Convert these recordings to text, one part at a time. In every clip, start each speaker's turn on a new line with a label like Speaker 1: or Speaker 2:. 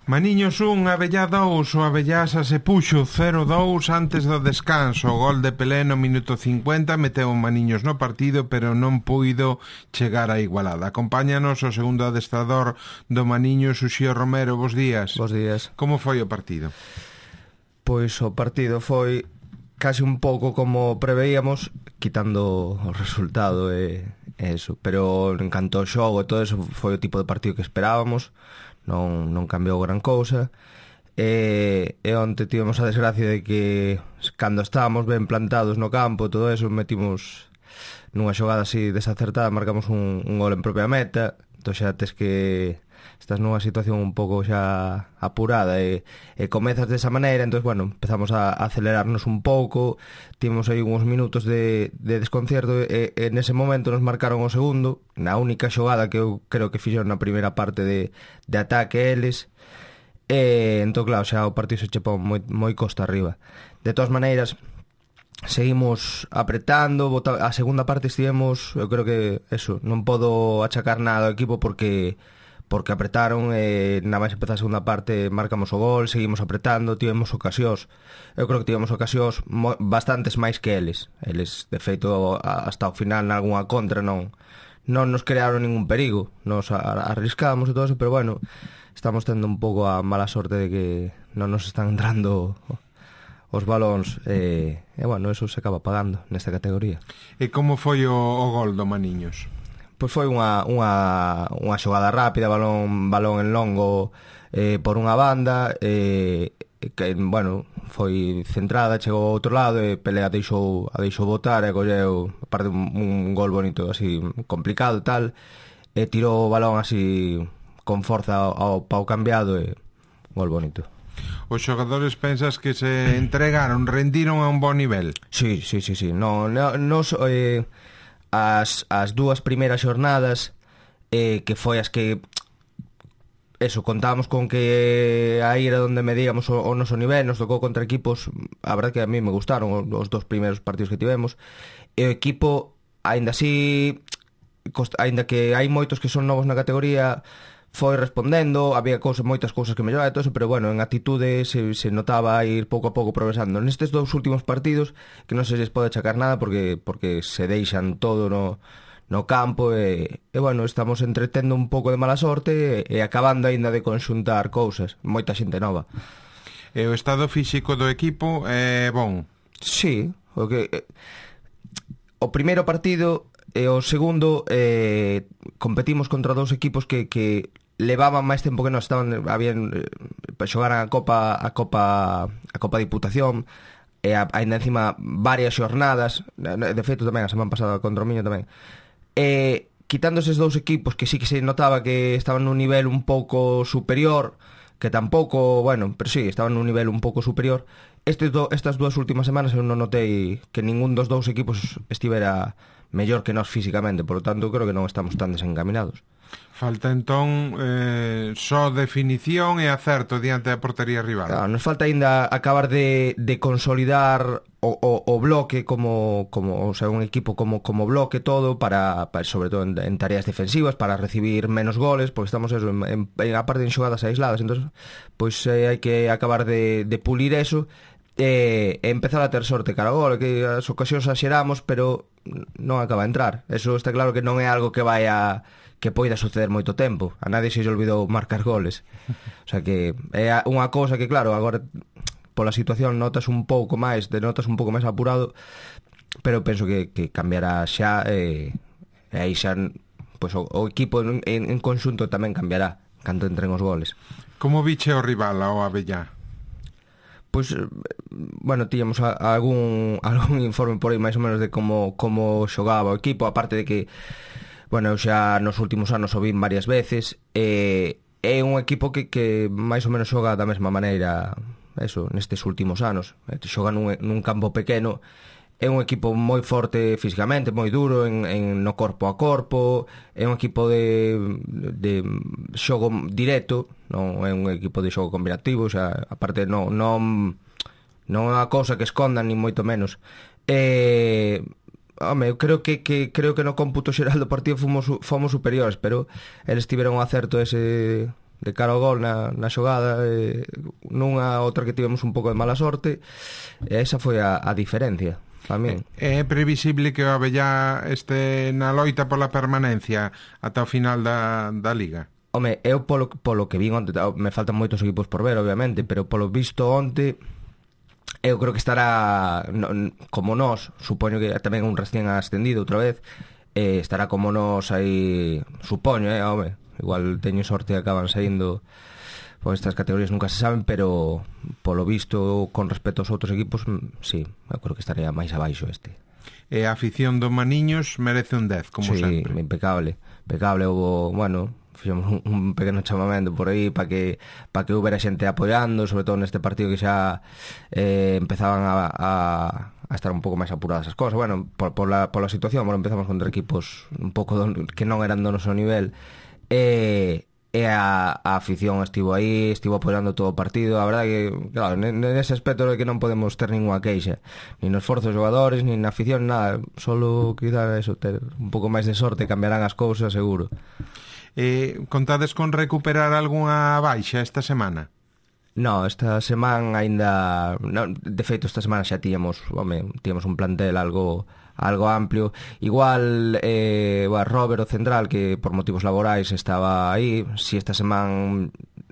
Speaker 1: Maniños 1, Abellá 2, o Abellasa se puxo 0-2 antes do descanso. O gol de Pelé no minuto 50 meteu Maniños no partido, pero non puido chegar á igualada. Acompáñanos o segundo adestrador do Maniños, Uxío Romero. Bos días.
Speaker 2: Bos días.
Speaker 1: Como foi o partido?
Speaker 2: Pois o partido foi case un pouco como preveíamos, quitando o resultado e eso, pero encantou o xogo e todo eso. Foi o tipo de partido que esperábamos. Non cambiou gran cousa e onte tivemos a desgracia de que cando estábamos ben plantados no campo, todo eso, metimos nunha xogada así desacertada, marcamos un gol en propia meta. Entón xa tes que estás nunha situación un pouco xa apurada e comezas desa maneira. Entón, bueno, empezamos a acelerarnos un pouco, tivemos aí uns minutos de desconcierto e nese momento nos marcaron o segundo, na única xogada que eu creo que fixeron na primeira parte de ataque eles. Entón, claro, xa o partido se chepou moi costa arriba. De todas maneiras, seguimos apretando. A segunda parte estivemos, eu creo que eso, non podo achacar nada ao equipo porque apretaron e na máis empezar a segunda parte marcamos o gol, seguimos apretando, tivemos ocasións. Eu creo que tivemos ocasións bastantes máis que eles. Eles, de feito, hasta o final nalgúna contra non nos crearon ningún perigo. Nos arriscábamos e todo eso, pero bueno, estamos tendo un pouco a mala sorte de que non nos están entrando os balóns e bueno, eso se acaba pagando nesta categoría.
Speaker 1: E como foi o gol do Maniños?
Speaker 2: Pois foi unha xogada rápida, balón en longo por unha banda que, bueno, foi centrada, chegou ao outro lado e Pelé a deixou botar e colleu, aparte un gol bonito así complicado e tal, e tirou o balón así con forza ao pau cambiado e gol bonito.
Speaker 1: Os xogadores pensas que se entregaron, rendiron a un bon nivel?
Speaker 2: Sí. As dúas primeiras xornadas que foi as que eso, contábamos con que aí era onde medíamos o noso nivel. Nos tocou contra equipos, a verdade que a mí me gustaron os dos primeiros partidos que tivemos, e o equipo, aínda así, aínda que hai moitos que son novos na categoría, foi respondendo. Había moitas cousas que mellorar e todo eso, pero bueno, en actitude se notaba ir pouco a pouco progresando. Nestes dous últimos partidos que non se les pode achacar nada porque se deixan todo no campo e bueno, estamos entretendo un pouco de mala sorte e acabando aínda de conxuntar cousas. Moita xente nova.
Speaker 1: E o estado físico do equipo é bon?
Speaker 2: Sí, o primeiro partido e o segundo competimos contra dous equipos que levaban máis tempo que nós, xogaran a Copa Diputación e aínda encima varias xornadas, de feito tamén a semana pasada contra o Miño tamén. Quitando eses dous equipos que sí que se notaba que estaban nun nivel un pouco superior, que tampouco, bueno, pero sí, estaban nun nivel un pouco superior. Estas dúas últimas semanas eu non notei que ningún dos dous equipos estivera mellor que nós físicamente, por lo tanto creo que non estamos tan desencaminados.
Speaker 1: Falta entón só definición e acerto diante da portería rival.
Speaker 2: Claro, nos falta aínda acabar de consolidar o bloque como o sea, un equipo como bloque todo para sobre todo en tareas defensivas, para recibir menos goles, porque estamos eso, aparte en xogadas aisladas. Entonces, pois hai que acabar de pulir eso e empezar a ter sorte cara ao gol, que as ocasións as xeramos, pero non acaba a entrar. Eso está claro que non é algo que poida suceder moito tempo. A nadie se lle olvidou marcar goles. O sea que é unha cousa que, claro, agora pola situación notas un pouco máis apurado, pero penso que cambiará xa e aí xa pues, o equipo en conxunto tamén cambiará cando entren os goles.
Speaker 1: Como viche o rival ao Abellá?
Speaker 2: Pois, bueno, tíamos algún informe por aí máis ou menos de como xogaba o equipo, aparte de que, bueno, eu xa nos últimos anos o vin varias veces, é un equipo que máis ou menos xoga da mesma maneira, eso, nestes últimos anos. Xoga nun campo pequeno, é un equipo moi forte físicamente, moi duro no corpo a corpo, é un equipo de xogo directo, non é un equipo de xogo combinativo, o sea, aparte non é unha cousa que escondan, ni moito menos. Home, eu creo que no cómputo xeral do partido fomos superiores, pero eles tiveron un acerto ese de cara ao gol na xogada, nunha outra que tivemos un pouco de mala sorte, e esa foi a diferencia para min.
Speaker 1: É previsible que o Abellá este na loita pola permanencia ata o final da Liga?
Speaker 2: Home, eu polo que vin onte, me faltan moitos equipos por ver, obviamente, pero polo visto onte, eu creo que estará, como nós, supoño que tamén un recién ascendido outra vez, estará como nós aí, supoño, home, igual teño sorte e acaban saindo, pois estas categorías nunca se saben, pero polo visto, con respecto aos outros equipos, sí, eu creo que estaría máis abaixo este.
Speaker 1: E a afición do Maniños merece un 10, como sempre.
Speaker 2: Sí, impecable, houve, bueno, fixemos un pequeno chamamento por aí para que houbera xente apoiando, sobre todo neste partido que xa empezaban a estar un pouco máis apuradas as cosas. Bueno, pola situación, bueno, empezamos contra equipos un pouco que non eran do noso nivel, e a afición estivo aí, estivo apoiando todo o partido. A verdade que, claro, nese aspecto é que non podemos ter ninguna queixa, nin no esforzo dos xogadores, nin na afición, nada, solo quizá eso, ter un pouco máis de sorte, cambiarán as cousas, seguro.
Speaker 1: Contades con recuperar algunha baixa esta semana?
Speaker 2: No, esta semana aínda, de feito esta semana xa tiñamos un plantel algo amplio. Igual Robert, o central, que por motivos laborais estaba aí, si esta semana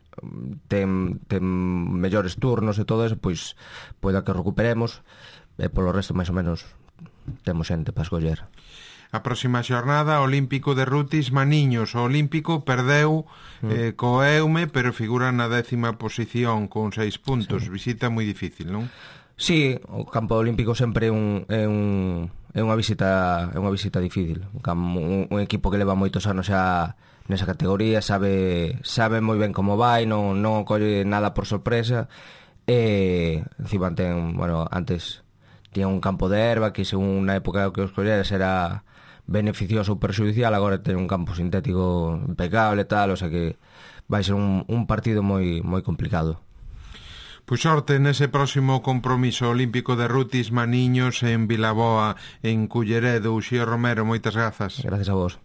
Speaker 2: ten mellores turnos e todo eso, pois poida que recuperemos, e polo resto máis ou menos temos xente para escoller.
Speaker 1: A próxima xornada, Olímpico de Rutis Maniños. O Olímpico perdeu co Eume, pero figura na 10ª posición con 6 puntos. Sí. Visita moi difícil, non?
Speaker 2: Sí, o campo olímpico sempre é unha visita difícil. Un equipo que leva moitos anos xa nesa categoría, sabe moi ben como vai, non colle nada por sorpresa, e encima antes tiña un campo de herba que según na época que os colleres era beneficioso ou perxudicial, agora ten un campo sintético impecable, tal, o sea que vai ser un partido moi moi complicado.
Speaker 1: Pois sorte nese próximo compromiso olímpico de Rutis Maniños en Vilaboa, en Culleredo. Uxío Romero, moitas grazas.
Speaker 2: Gracias a vos.